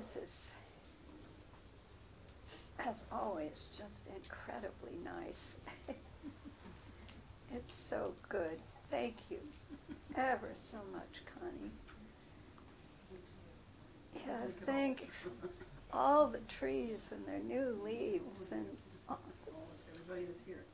This is, as always, just incredibly nice. It's so good. Thank you ever so much, Connie. Yeah, thanks. All the trees and their new leaves and everybody that's here.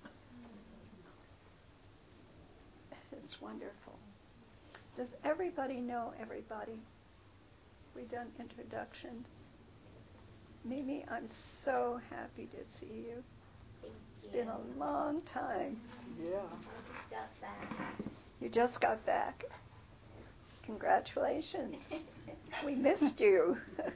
It's wonderful. Does everybody know everybody? We done introductions? Mimi, I'm so happy to see you. It's been a long time. Yeah. I just got back. You just got back. Congratulations. We missed you.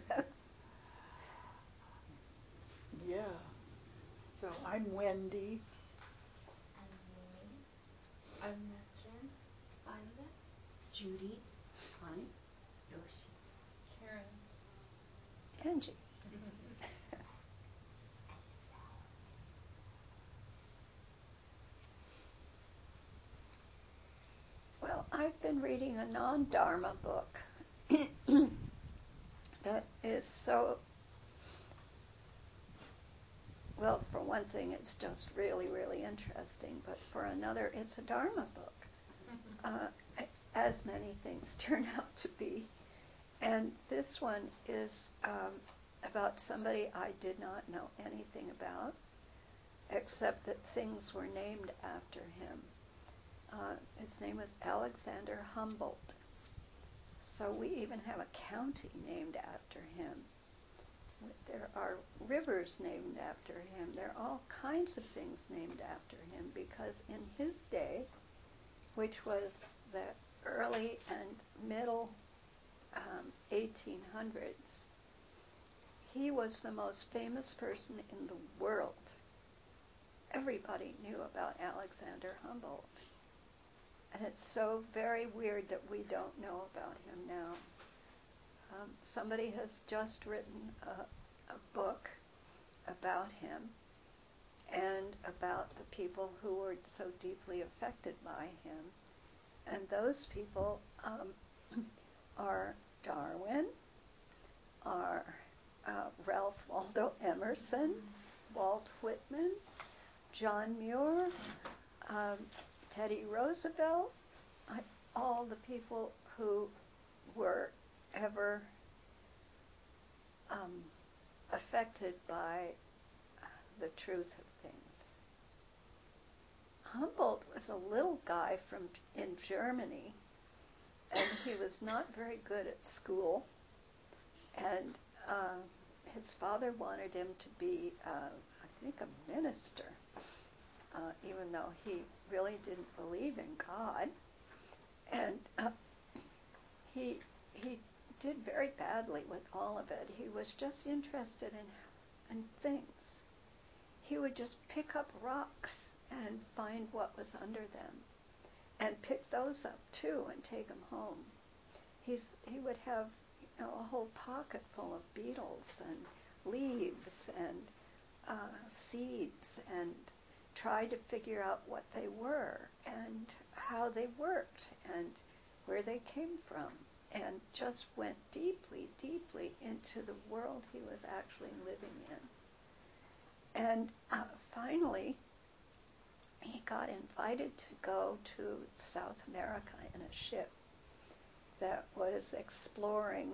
Yeah. So I'm Wendy. I'm Mimi. I'm Nesrin. Violet. Judy. Connie. Yoshi. Karen. Angie. Well, I've been reading a non-Dharma book that is so, well, for one thing, it's just really, really interesting, but for another, it's a Dharma book, as many things turn out to be. And this one is about somebody I did not know anything about, except that things were named after him. His name was Alexander Humboldt. So we even have a county named after him. There are rivers named after him. There are all kinds of things named after him because in his day, which was the early and middle 1800s, he was the most famous person in the world. Everybody knew about Alexander Humboldt. And it's so very weird that we don't know about him now. Somebody has just written a book about him and about the people who were so deeply affected by him. And those people are Darwin, are Ralph Waldo Emerson, Walt Whitman, John Muir, Teddy Roosevelt, all the people who were ever affected by the truth of things. Humboldt was a little guy in Germany, and he was not very good at school, and his father wanted him to be, I think, a minister. Even though he really didn't believe in God. And he did very badly with all of it. He was just interested in things. He would just pick up rocks and find what was under them and pick those up too and take them home. He would have a whole pocket full of beetles and leaves and seeds and try to figure out what they were and how they worked and where they came from, and just went deeply, deeply into the world he was actually living in. And finally, he got invited to go to South America in a ship that was exploring,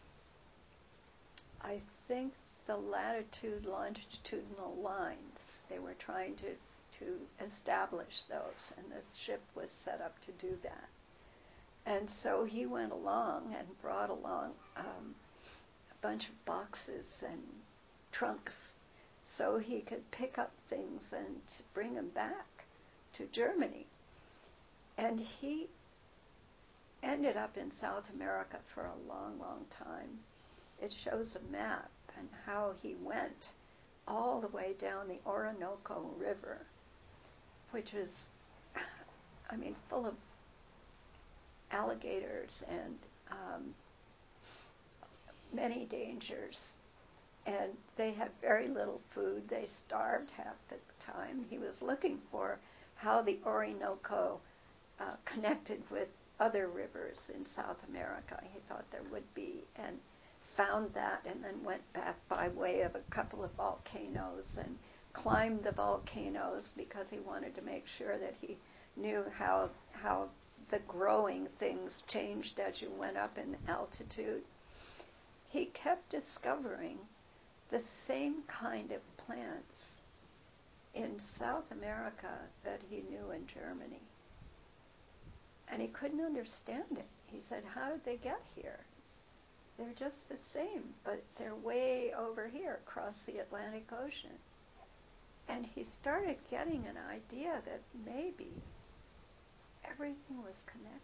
I think, the latitude, longitudinal lines. They were trying to establish those, and this ship was set up to do that. And so he went along and brought along a bunch of boxes and trunks so he could pick up things and bring them back to Germany. And he ended up in South America for a long, long time. It shows a map and how he went all the way down the Orinoco River, which is, full of alligators and many dangers. And they had very little food. They starved half the time. He was looking for how the Orinoco connected with other rivers in South America. He thought there would be. And found that and then went back by way of a couple of volcanoes and climbed the volcanoes because he wanted to make sure that he knew how the growing things changed as you went up in altitude. He kept discovering the same kind of plants in South America that he knew in Germany. And he couldn't understand it. He said, how did they get here? They're just the same, but they're way over here across the Atlantic Ocean. And he started getting an idea that maybe everything was connected.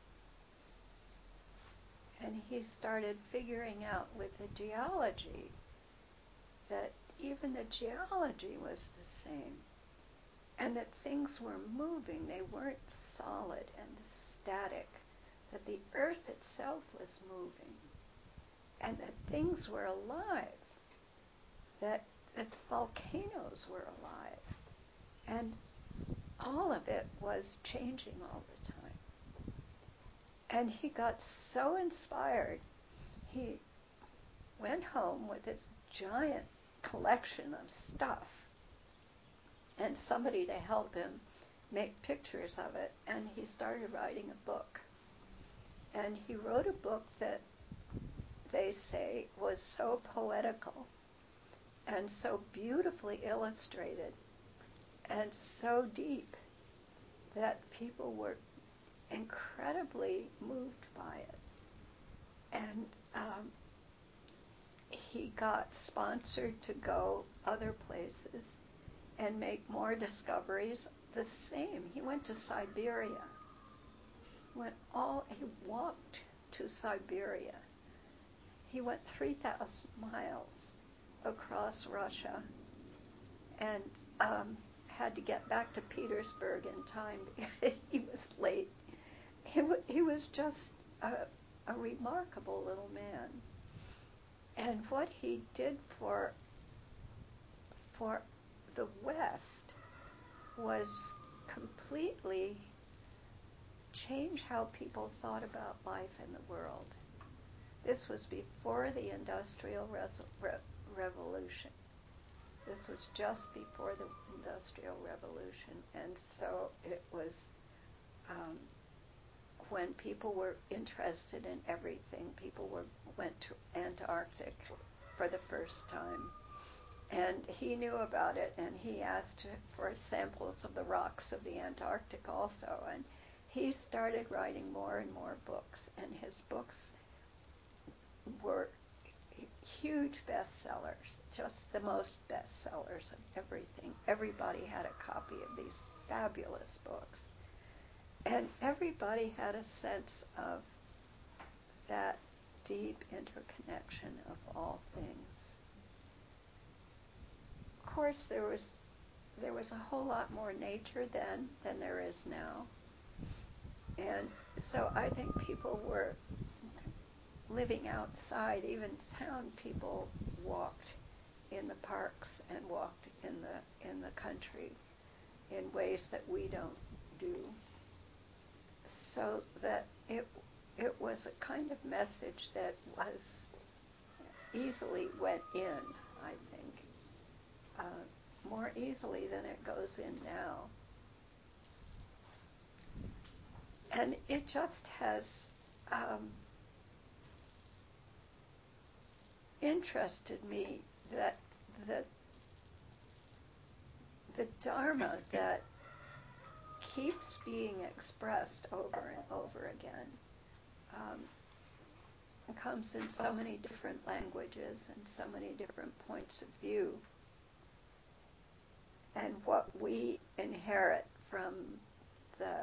And he started figuring out with the geology that even the geology was the same, and that things were moving. They weren't solid and static, that the earth itself was moving, and that things were alive, that the volcanoes were alive, and all of it was changing all the time. And he got so inspired, he went home with this giant collection of stuff and somebody to help him make pictures of it, and he started writing a book. And he wrote a book that they say was so poetical and so beautifully illustrated and so deep that people were incredibly moved by it. And he got sponsored to go other places and make more discoveries. The same. He went to Siberia. He walked to Siberia. He went 3,000 miles across Russia and had to get back to Petersburg in time because he was late. He was just a remarkable little man. And what he did for the West was completely change how people thought about life in the world. This was before the Industrial Revolution. This was just before the Industrial Revolution. And so it was when people were interested in everything. People went to Antarctic for the first time. And he knew about it, and he asked for samples of the rocks of the Antarctic also. And he started writing more and more books, and his books were huge bestsellers, just the most bestsellers of everything. Everybody had a copy of these fabulous books. And everybody had a sense of that deep interconnection of all things. Of course, there was a whole lot more nature then than there is now. And so I think people were living outside. Even town people walked in the parks and walked in the country in ways that we don't do. So that it was a kind of message that was easily went in, I think, more easily than it goes in now. And it just has interested me that the Dharma that keeps being expressed over and over again comes in so many different languages and so many different points of view. And what we inherit from the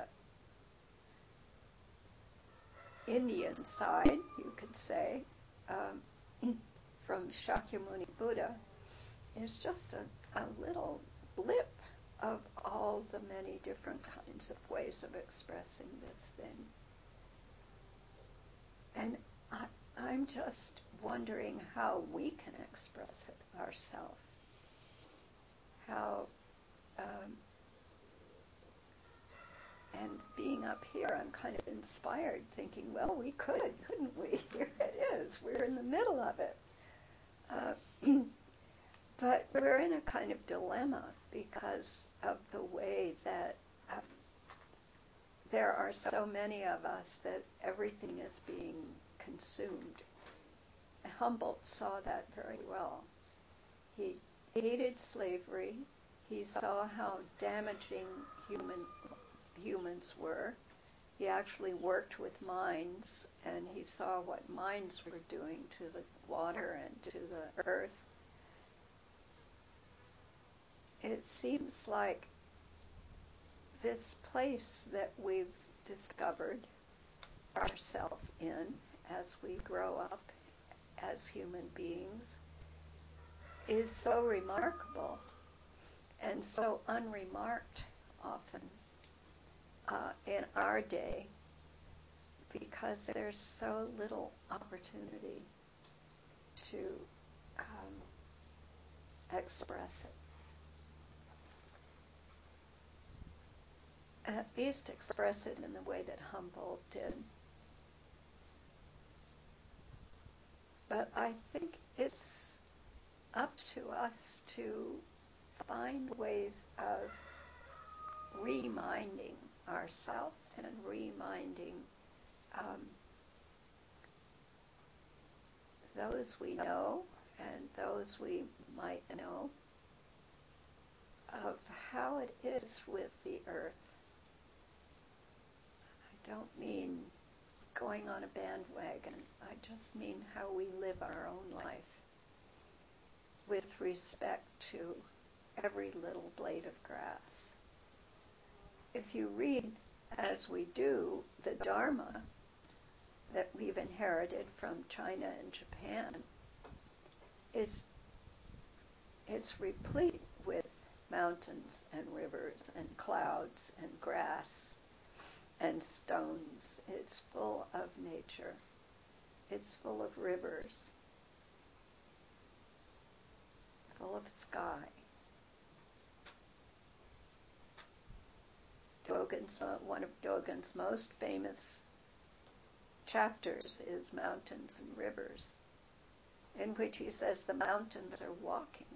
Indian side, you could say, from Shakyamuni Buddha, is just a little blip of all the many different kinds of ways of expressing this thing. And I'm just wondering how we can express it ourselves. How, and being up here, I'm kind of inspired, thinking, well, we could, couldn't we? Here it is. We're in the middle of it. But we're in a kind of dilemma because of the way that there are so many of us that everything is being consumed. Humboldt saw that very well. He hated slavery. He saw how damaging humans were. He actually worked with mines, and he saw what mines were doing to the water and to the earth. It seems like this place that we've discovered ourselves in as we grow up as human beings is so remarkable and so unremarked often in our day because there's so little opportunity to express it. At least express it in the way that Humboldt did. But I think it's up to us to find ways of reminding ourselves and reminding those we know and those we might know of how it is with the earth. I don't mean going on a bandwagon. I just mean how we live our own life with respect to every little blade of grass. If you read, as we do, the Dharma that we've inherited from China and Japan, it's replete with mountains and rivers and clouds and grass and stones. It's full of nature. It's full of rivers, full of sky. One of Dogen's most famous chapters is Mountains and Rivers, in which he says the mountains are walking.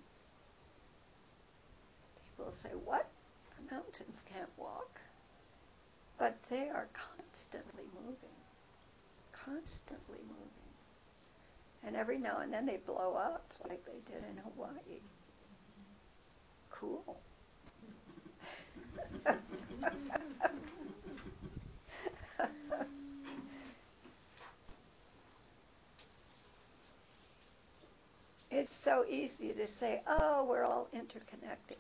People say, what? The mountains can't walk. But they are constantly moving. Constantly moving. And every now and then they blow up like they did in Hawaii. Cool. It's so easy to say, oh, we're all interconnected.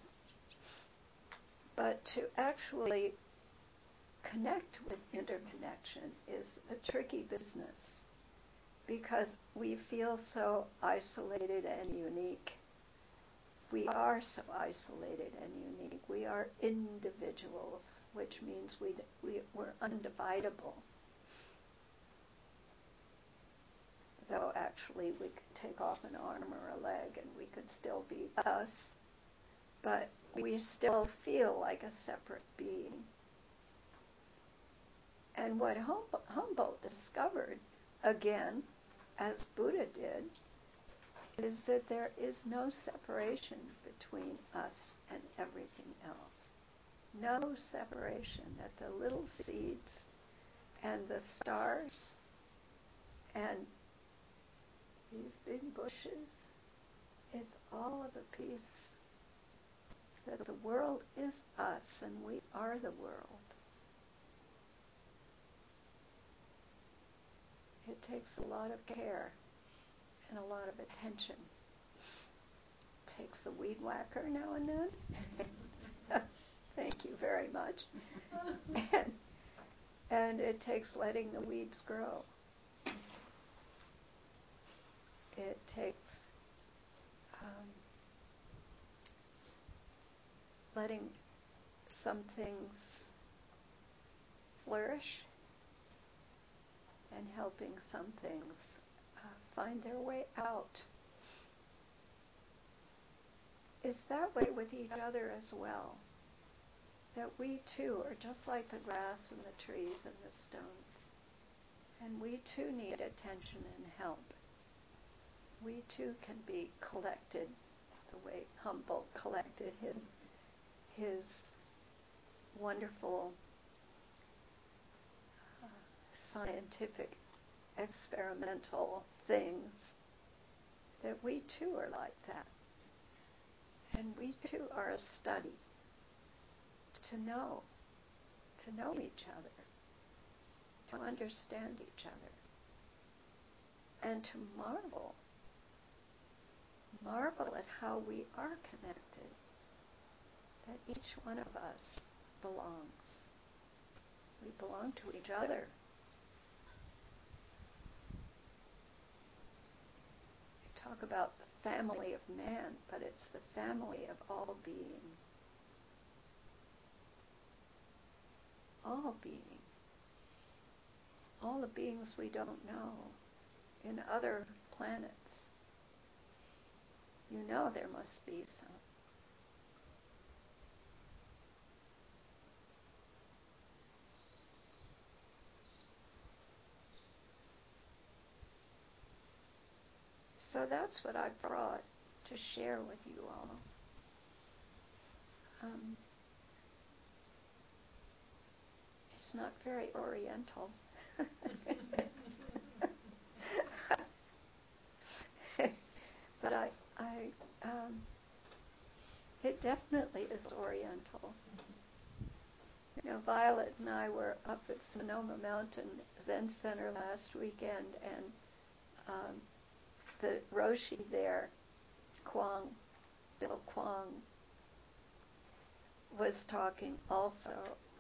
But to actually connect with interconnection is a tricky business because we feel so isolated and unique. We are so isolated and unique. We are individuals, which means we're undividable. Though actually we could take off an arm or a leg and we could still be us, but we still feel like a separate being. And what Humboldt discovered, again, as Buddha did, is that there is no separation between us and everything else. No separation, that the little seeds and the stars and these big bushes, it's all of a piece, that the world is us and we are the world. It takes a lot of care and a lot of attention. It takes a weed whacker now and then. Thank you very much. And it takes letting the weeds grow. It takes letting some things flourish and helping some things find their way out. It's that way with each other as well. that we too are just like the grass and the trees and the stones. And we too need attention and help. We too can be collected the way Humboldt collected his wonderful scientific experimental things, that we too are like that. And we too are a study to know each other, to understand each other, and to marvel at how we are connected, that each one of us belongs. We belong to each other. We talk about the family of man, but it's the family of all being. All being. All the beings we don't know in other planets. You know there must be some. So that's what I brought to share with you all. It's not very oriental. But it definitely is oriental. You know, Violet and I were up at Sonoma Mountain Zen Center last weekend, and the Roshi there, Bill Kwong, was talking also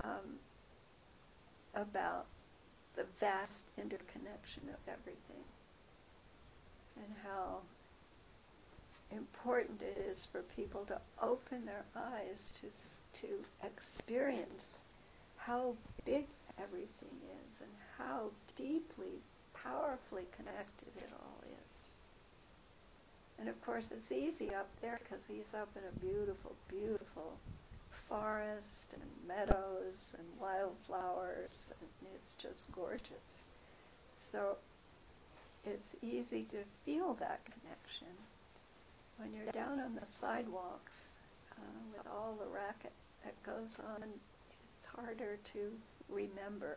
about the vast interconnection of everything, and how important it is for people to open their eyes to experience how big everything is and how deeply, powerfully connected it all is. And of course it's easy up there because he's up in a beautiful, beautiful forest and meadows and wildflowers, and it's just gorgeous. So it's easy to feel that connection. When you're down on the sidewalks with all the racket that goes on, it's harder to remember.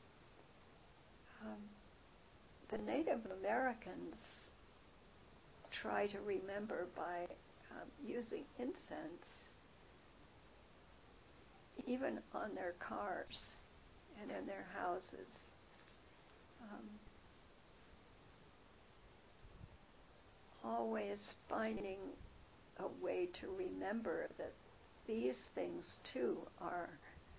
The Native Americans try to remember by using incense, even on their cars and in their houses. Always finding a way to remember that these things too are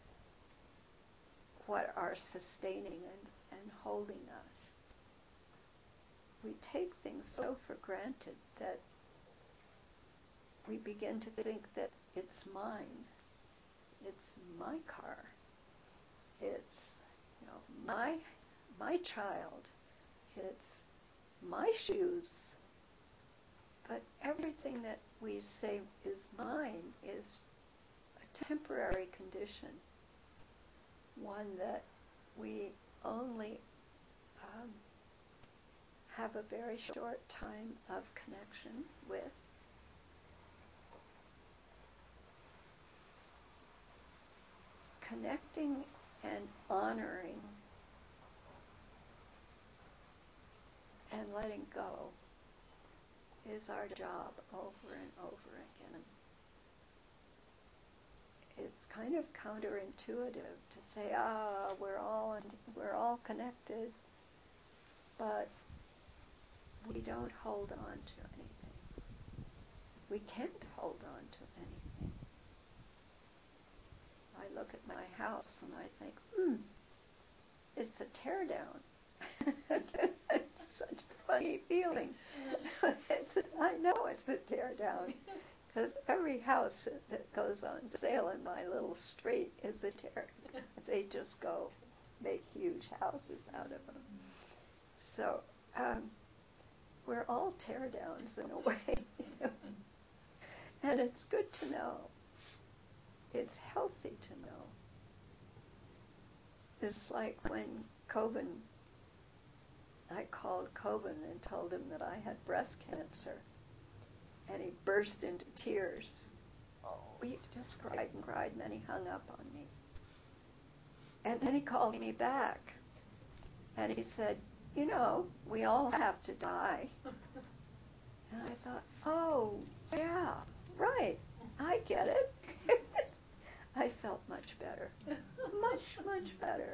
what are sustaining and holding us. We take things so for granted that we begin to think that it's mine. It's my car. It's, my child. It's my shoes. But everything that we say is mine is a temporary condition, one that we only have a very short time of connection with. Connecting and honoring and letting go is our job over and over again. It's kind of counterintuitive to say, we're all connected, but we don't hold on to anything. We can't hold on to anything. I look at my house and I think, it's a teardown. It's such a funny feeling. I know it's a teardown, because every house that goes on sale in my little street is a teardown. They just go make huge houses out of them. So we're all teardowns in a way. And it's good to know. it's healthy to know. It's like when I called Coben and told him that I had breast cancer, and he burst into tears. Oh, he just cried and cried, and then he hung up on me. And then he called me back, and he said, you know, we all have to die. And I thought, oh, yeah, right, I get it. I felt much better, much, much better.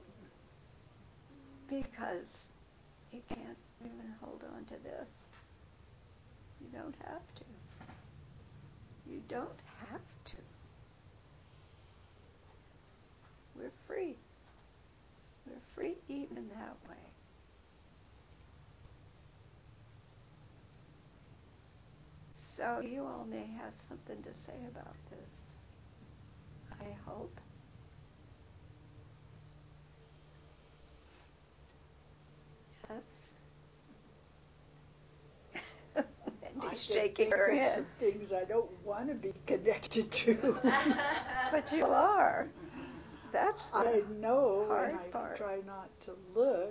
Because you can't even hold on to this. You don't have to. You don't have to. We're free. We're free even that way. So you all may have something to say about this. I hope. Yes. Wendy's shaking her head. Some things I don't want to be connected to. But you are. That's the I know, hard and I part. try not to look,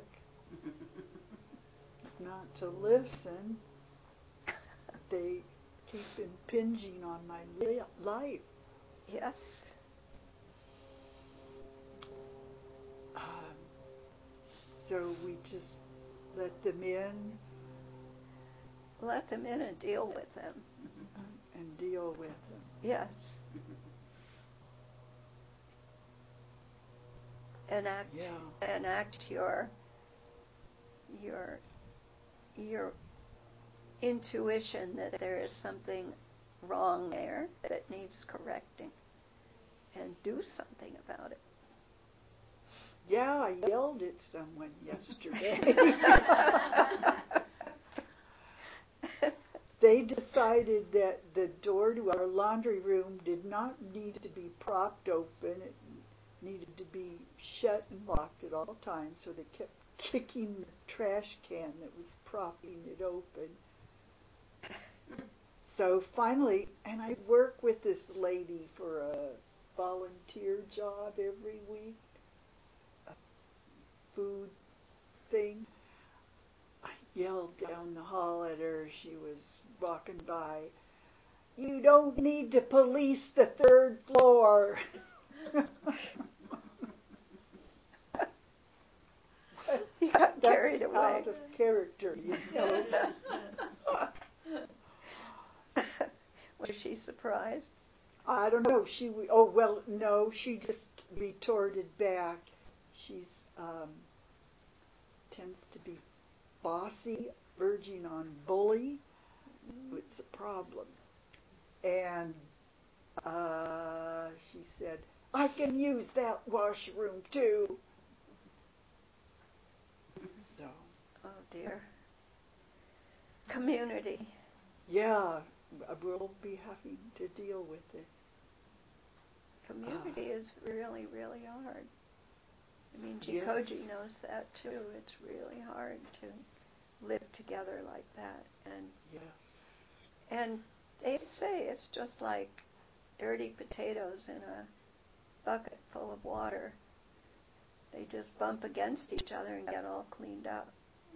not to listen. They keep impinging on my life. Yes. So we just let them in. Let them in and deal with them. And deal with them. Yes. Enact your intuition that there is something wrong there that needs correcting, and do something about it. Yeah, I yelled at someone yesterday. They decided that the door to our laundry room did not need to be propped open. It needed to be shut and locked at all times, so they kept kicking the trash can that was propping it open. So finally, and I work with this lady for a volunteer job every week, a food thing. I yelled down the hall at her. She was walking by. You don't need to police the third floor. You got carried That's away. out of character, you know. Was she surprised? I don't know. No, she just retorted back. She's tends to be bossy, verging on bully. It's a problem. And she said, I can use that washroom too. So. Oh dear. Community. Yeah, we'll be having to deal with it. Community is really, really hard. I mean, Jikoji knows that too. It's really hard to live together like that. And they say it's just like dirty potatoes in a bucket full of water. They just bump against each other and get all cleaned up.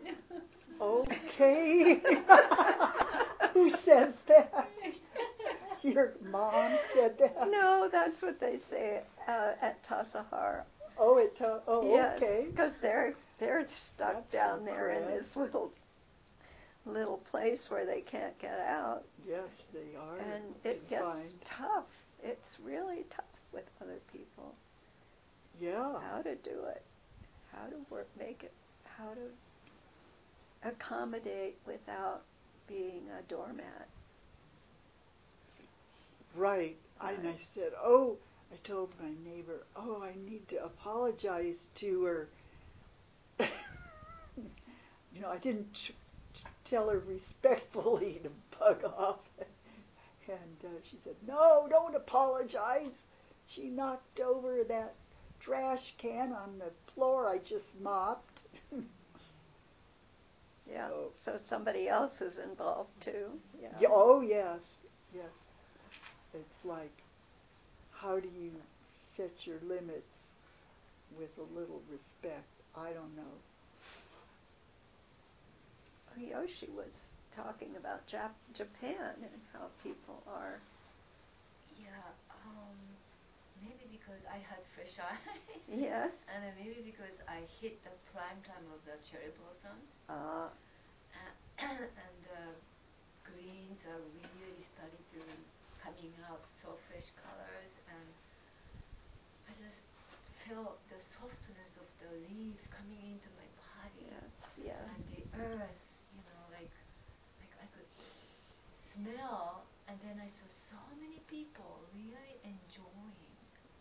Okay. Who says that? Your mom said that? No, that's what they say at Tassajara. Yes, okay. Because they're stuck down there in this little place where they can't get out. Yes, they are. And it gets tough. It's really tough with other people. Yeah. How to do it. How to make it. How to accommodate without being a doormat. Right. And I said, I told my neighbor, I need to apologize to her. I didn't tell her respectfully to bug off. And she said, no, don't apologize. She knocked over that trash can on the floor I just mopped. Yeah, so somebody else is involved too. Yeah. Oh, yes. It's like, how do you set your limits with a little respect? I don't know. Yoshi was talking about Japan and how people are. Yeah, maybe because I had fresh eyes. Yes. And maybe because I hit the prime time of the cherry blossoms. And the greens are really starting to coming out, so fresh colors, and I just felt the softness of the leaves coming into my body. Yes, yes. And the earth, like I could smell, and then I saw so many people really enjoying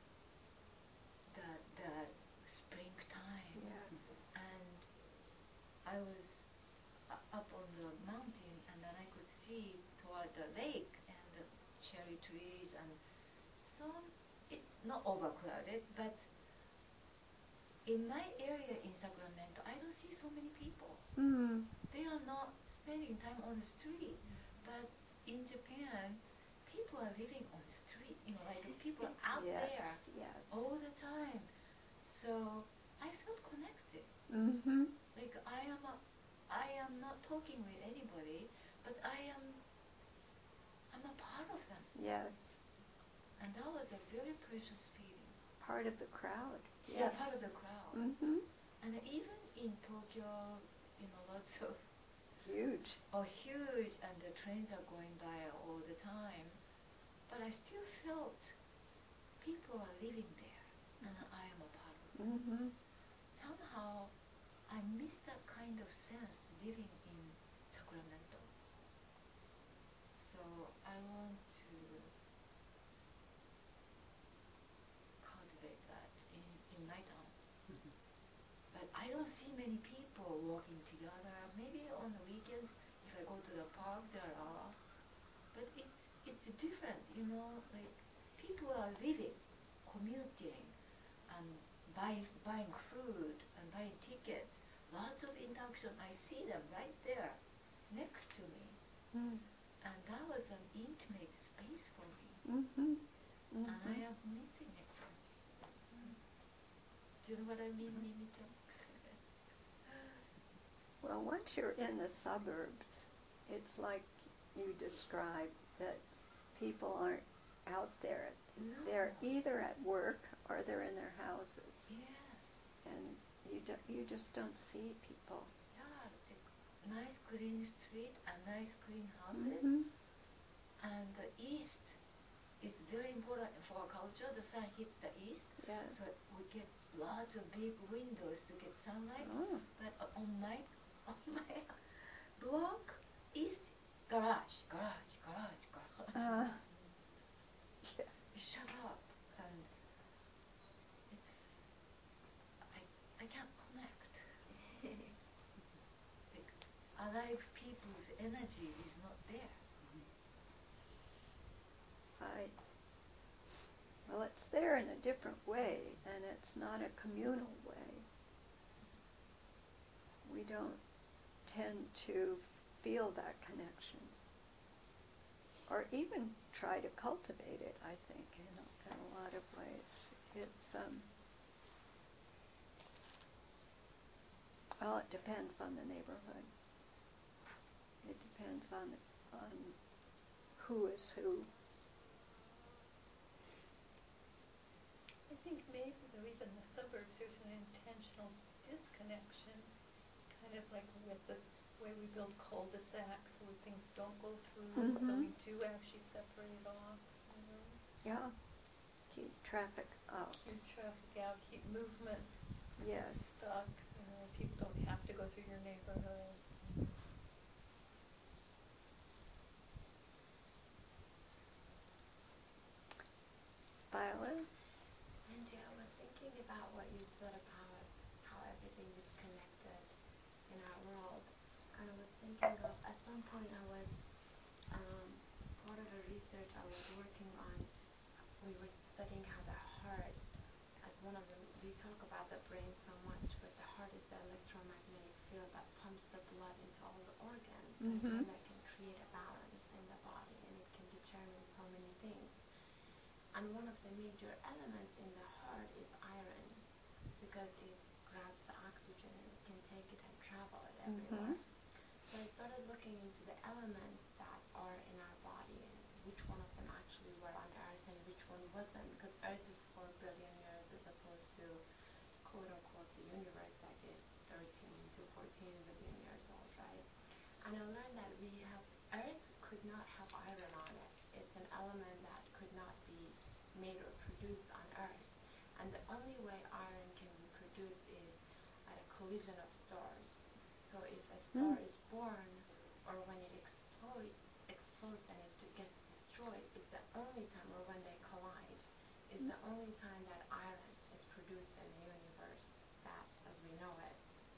the springtime. Yes. And I was up on the mountain, and then I could see toward the lake and the cherry trees, and so it's not overcrowded, but in my area in Sacramento, I don't see so many people. Mm. They are not spending time on the street, but in Japan, people are living on the street, like people are out Yes, there yes. all the time. So I felt connected. Mm-hmm. Like I am not talking with anybody, but I'm a part of them. Yes. And that was a very precious feeling. Part of the crowd. Yes. Yeah, part of the crowd. Mm-hmm. And even in Tokyo, lots of huge, and the trains are going by all the time. But I still felt people are living there, and I am a part of it. Mm-hmm. Somehow, I miss that kind of sense living in Sacramento. So I want to cultivate that in my town. But I don't see many people walking together. Maybe on the weekends, if I go to the park, there are. But it's different, like people are living, commuting, and buying food and buying tickets. Lots of interaction. I see them right there, next to me. Mm. And that was an intimate space for me. Mm-hmm. Mm-hmm. And I am missing it. Do you know what I mean, Mimi-chan? Well, once you're in the suburbs, it's like you described, that people aren't out there. No. They're either at work or they're in their houses. Yes. And you just don't see people. Yeah, nice clean street and nice clean houses. Mm-hmm. And the east is very important for our culture. The sun hits the east. Yes. So we get lots of big windows to get sunlight. Oh. But on my block, east, garage. Yeah. Shut up. And I can't connect. Like, alive people's energy is not there. Well, it's there in a different way, and it's not a communal way. We don't tend to feel that connection, or even try to cultivate it, I think, in a lot of ways. It's, well, it depends on the neighborhood. It depends on who is who. I think maybe though even the suburbs there's an intentional disconnection, kind of like with the way we build cul-de-sacs so things don't go through, Mm-hmm. so we do actually separate off, Yeah, keep traffic out. Keep traffic out, keep movement Yes. stuck, people don't have to go through your neighborhood. Violet? Angie, I was thinking about what you said about how everything is connected in our world. And I was thinking of, at some point I was, part of the research I was working on, we were studying how the heart, as one of them, we talk about the brain so much, but the heart is the electromagnetic field that pumps the blood into all the organs, Mm-hmm. and that can create a balance in the body, and it can determine so many things. And one of the major elements in the heart is iron, because it grabs the oxygen and it can take it and travel it everywhere. So I started looking into the elements that are in our body and which one of them actually were on Earth and which one wasn't, because Earth is 4 billion years as opposed to quote unquote the universe that is 13 to 14 billion years old, right? And I learned that Earth could not have iron on it. It's an element that could not be made or produced on Earth. And the only way iron can be produced is at a collision of stars. So if a star is born, or when it explodes and it gets destroyed, is the only time, or when they collide, is the only time that iron is produced in the universe, that as we know it.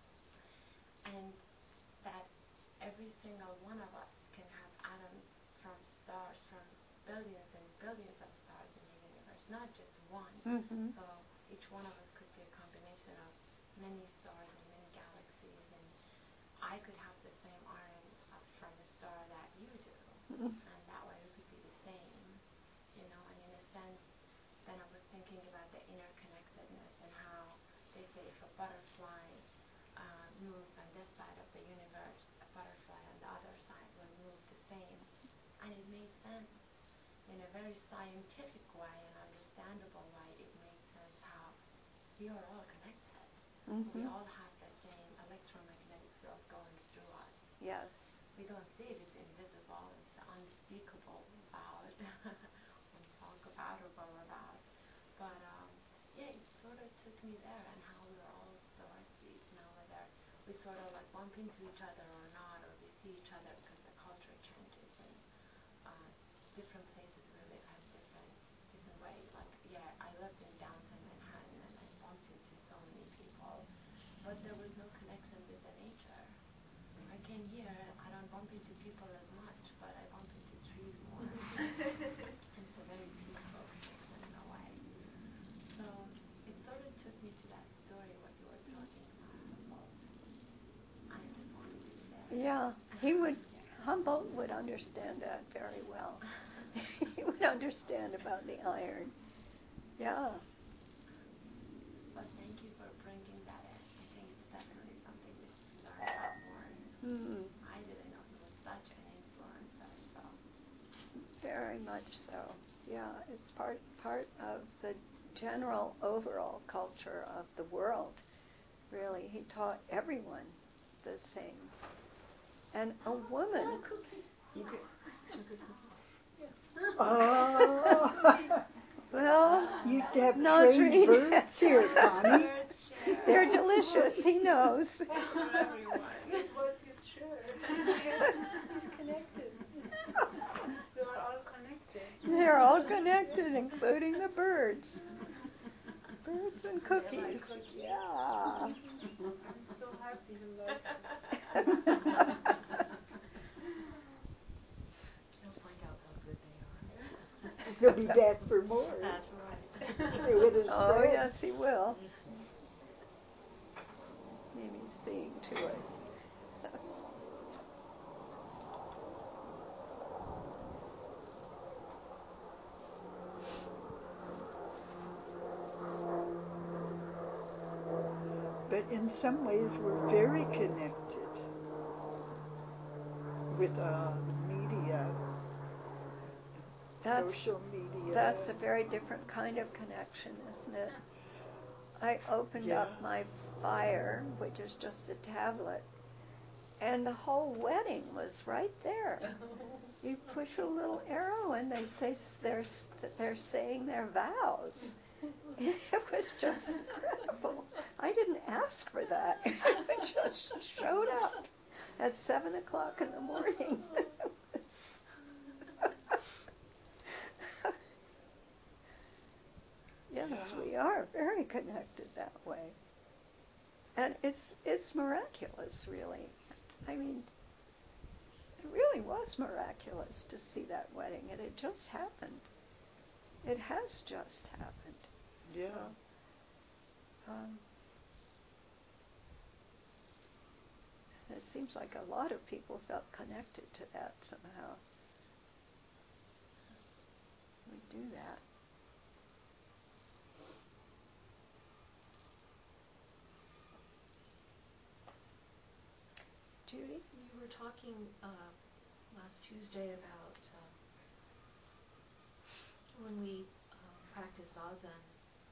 And that every single one of us can have atoms from stars, from billions and billions of stars in the universe, not just one. So each one of us could be a combination of many stars and many galaxies, and I could have the same iron from a star that you do, and that way we could be the same, and in a sense, then I was thinking about the interconnectedness and how they say if a butterfly moves on this side of the universe, a butterfly on the other side will move the same. And it made sense. In a very scientific way and understandable way, it made sense how we are all connected. We all have the same electromagnetic field going through us. Yes. We don't see it, it's invisible, it's the unspeakable about, unspeakable about. But yeah, it sort of took me there, and how we're all star seeds now, whether we sort of like bump into each other or not, or we see each other because the culture changes, and different places we live has different ways. Like, yeah, I lived in downtown Manhattan and I bumped into so many people, but there was no connection with the nature. I came here, I don't bump into people as much, but I bump into trees more. And it's a very peaceful connection in a way. So it sort of took me to that story, what you were talking about, Humboldt. I just wanted to share. Yeah, Humboldt would understand that very well. He would understand about the iron. Yeah. Well, thank you for bringing that in. I think it's definitely something we should learn about more. I didn't know he was such an influencer, so. Very much so. Yeah, it's part of the general overall culture of the world. Really, he taught everyone the same. And a woman. Well, you have trained birds here, Connie. They're delicious. He knows. For everyone. He's what he's sure. He's connected. We are all connected. They're all connected, including the birds. Birds and cookies. Like cookies. Yeah. I'm so happy he likes it. He'll point out how good they are. He'll be back for more. That's right. With his Oh, friends. yes, he will. Maybe seeing to it. But in some ways, we're very connected with the media, social media. That's a very different kind of connection, isn't it? I opened up my Fire, which is just a tablet, and the whole wedding was right there. You push a little arrow, and they're saying their vows. It was just incredible. I didn't ask for that. It just showed up at 7 o'clock in the morning. Yes, we are very connected that way. And it's miraculous, really. I mean, it really was miraculous to see that wedding, and it just happened. It has just happened. Yeah. So, it seems like a lot of people felt connected to that somehow. We do that. Judy? You were talking last Tuesday about when we practice Zazen,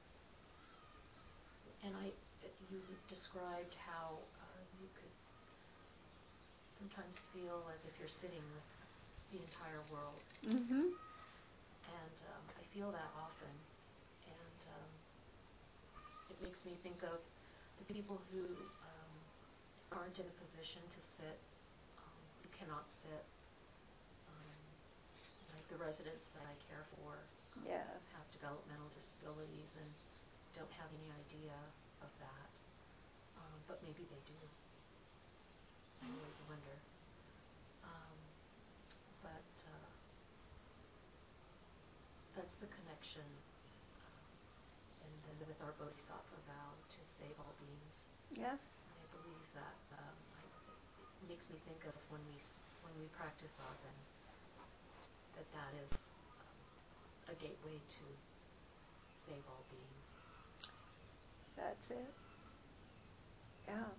and you described how you could sometimes feel as if you're sitting with the entire world. Mm-hmm. And I feel that often, and it makes me think of the people who aren't in a position to sit, who cannot sit, like the residents that I care for Yes. have developmental disabilities and don't have any idea of that, but maybe they do. I always wonder. But that's the connection, and then with our Bodhisattva vow to save all beings. Yes. I believe that it makes me think of when we practice Zazen, that is a gateway to save all beings. That's it. Yeah.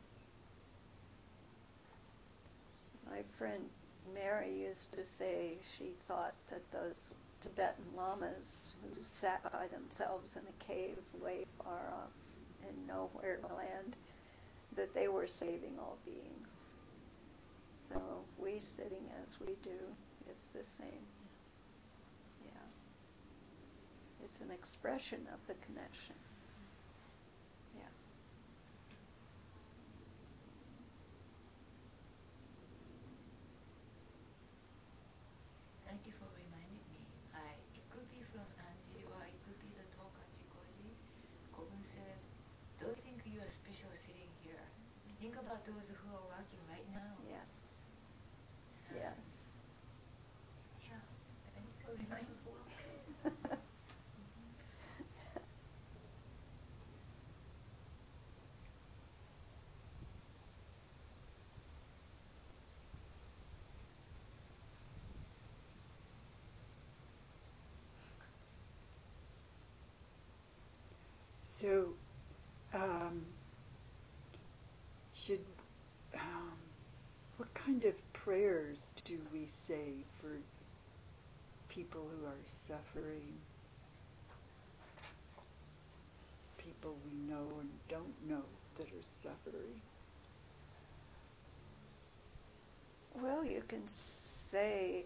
My friend Mary used to say she thought that those Tibetan lamas who sat by themselves in a cave way far off in nowhere land, that they were saving all beings. So we sitting as we do is the same. Yeah. It's an expression of the connection. Yeah. Thank you for reminding me. It could be from Angie or it could be the talk Angie Koji. Kobun said, don't think you are special sitting here. Think about those who are working right now. Yes. And Yes. yeah, thank you for reminding me. So, should what kind of prayers do we say for people who are suffering? People we know and don't know that are suffering? Well, you can say,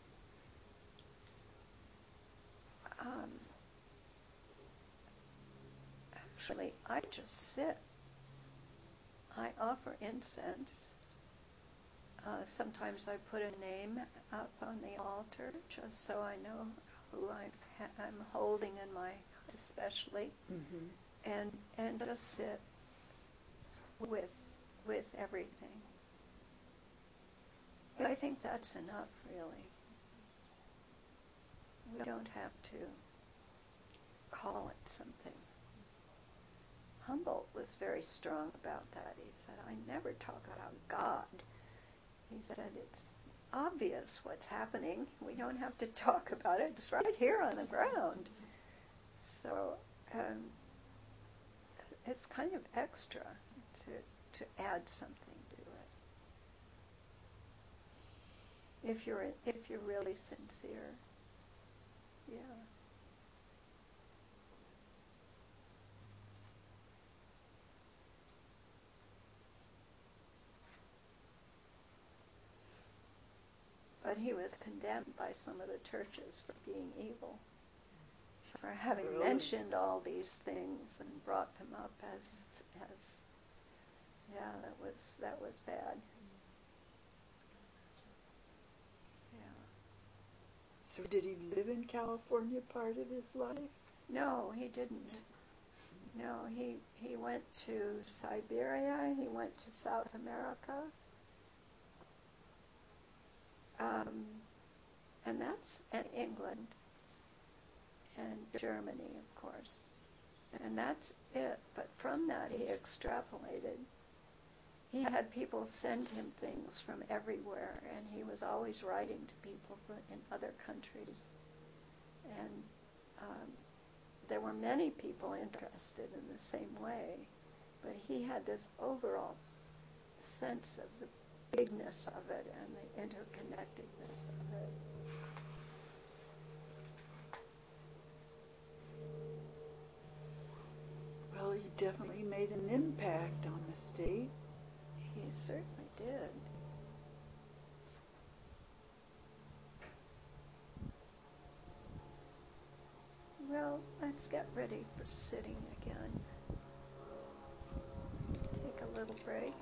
actually, I just sit. I offer incense. Sometimes I put a name up on the altar just so I know who I'm holding in my, especially, Mm-hmm. and just sit with everything. I think that's enough, really. We don't have to call it something. Humboldt was very strong about that. He said, I never talk about God. He said, it's obvious what's happening. We don't have to talk about it. It's right here on the ground. So it's kind of extra to add something to it. If you're really sincere. Yeah. But he was condemned by some of the churches for being evil, for having Really? mentioned all these things and brought them up as yeah, that was bad. Yeah. So did he live in California part of his life? No, he didn't. No, he went to Siberia. He went to South America. And that's in England and Germany, of course. And that's it. But from that, he extrapolated. He had people send him things from everywhere, and he was always writing to people in other countries. And there were many people interested in the same way, but he had this overall sense of bigness of it and the interconnectedness of it. Well, he definitely made an impact on the state. He certainly did. Well, let's get ready for sitting again. Take a little break,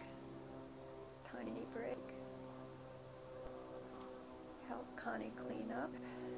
tiny break. Help Connie clean up.